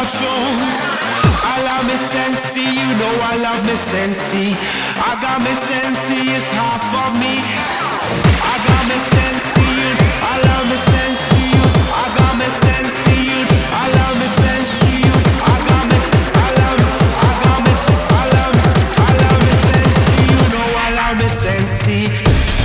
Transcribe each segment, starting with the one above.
control. I love me sensei, you know I love me sensei. I got me sensei, it's half of me. I got me sensei, I love me sensei. I got me sensei, I love me sensei. I got me, I love me, I got me, I love me, I love me sensei. You know I love me sensei.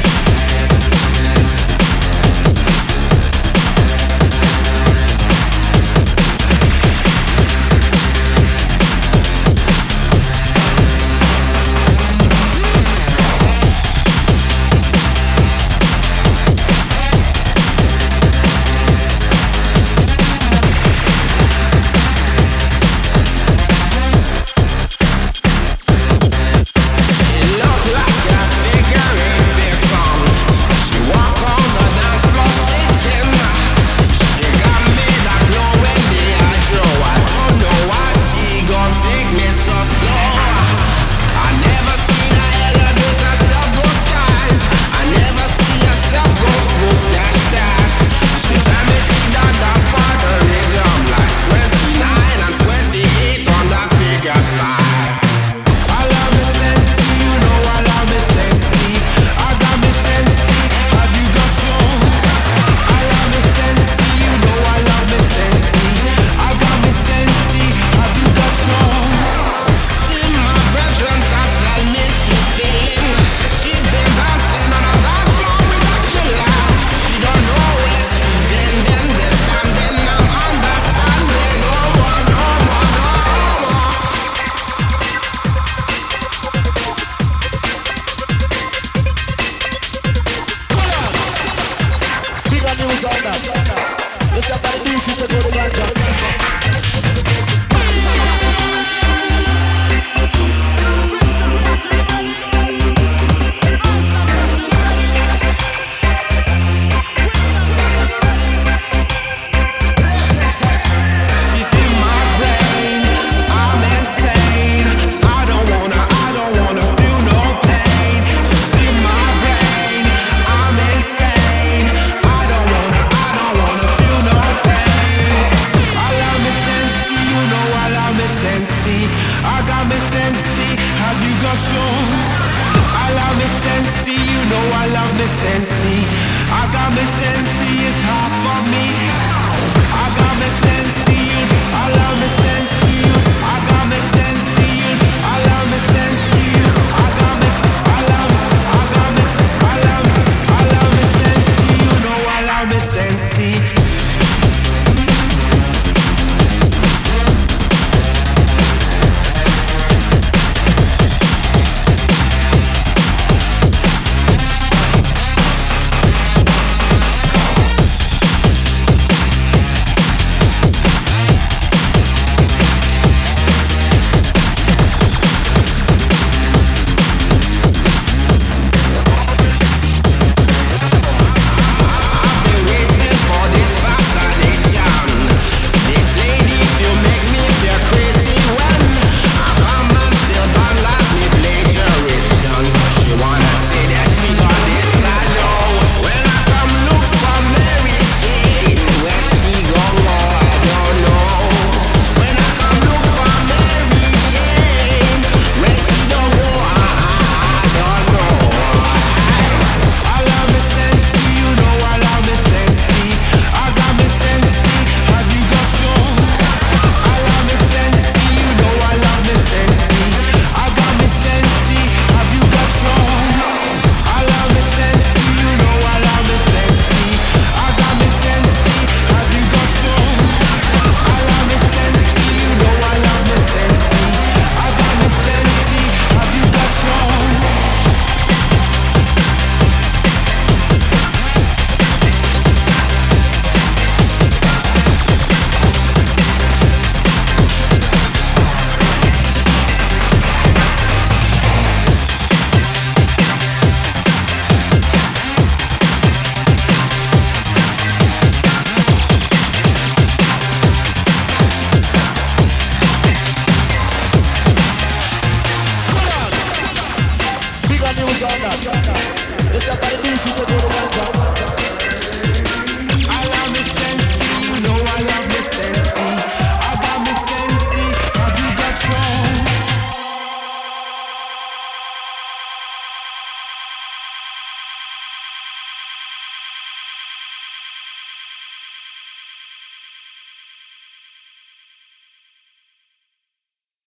I got me sensei, have you got your? I love me sensei, you know I love me sensei. I got me sensei, it's hard.